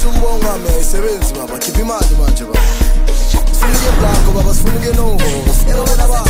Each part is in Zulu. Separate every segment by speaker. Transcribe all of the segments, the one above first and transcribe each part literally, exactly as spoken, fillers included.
Speaker 1: usuku wami ayisebenzi baba, khipha imali manje baba. Sifuna ke blanco baba, sifuna ke novo. Yebo bona baba.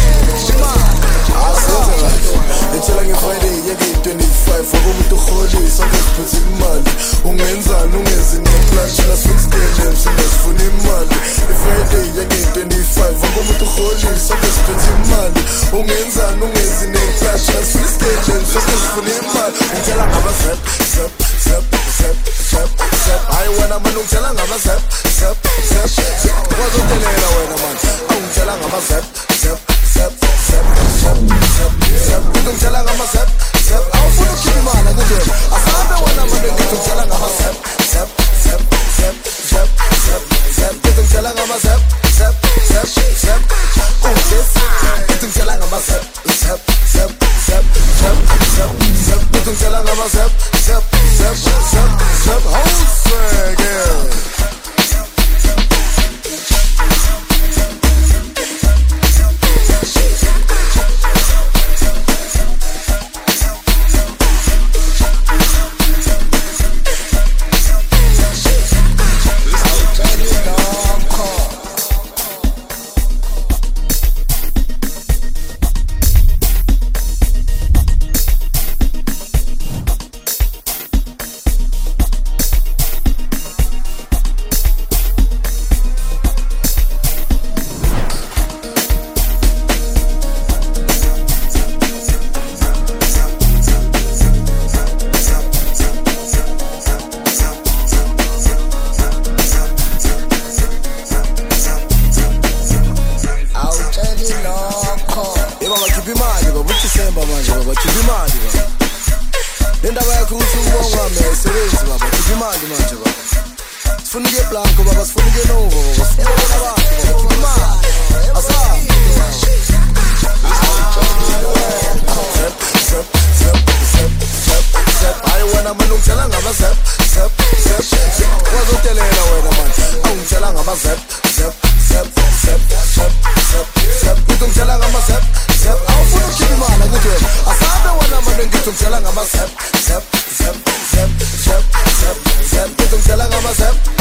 Speaker 1: Asenze kahle. Ngitshela ngeFriday yeke twenty-five ngokumuntu uholisa ngiphethe imali. Ungenzani ungezi neplan la six days singafuna imali. iFriday yeke twenty-five ngokumuntu uholisa ngiphethe imali. Ungenzani ungezi neplan la six days singafuna imali. Ngitshela ngaba zap zap zap zap zap zap. I wanna man ngitshela ngaba zap zap zap zap. Wazotelela wena man. Ngitshela ngaba zap zap zap zap zap zap zap. Ngitshela ngaba zap zap. Awufuna ukukhipha imali akudwena. Asabe wena man ngitshela ngaba zap zap zap zap zap zap zap. Ngitshela ngaba zap zap zap zap. Oh yes. Ngitshela ngaba zap zap zap zap zap zap zap. Ngitshela ngaba zap zap zap zap zap. How's it? Zap, zap, zap, zap, zap, zap, zap, zap, zap, zap, zap, zap, zap, zap, zap, zap,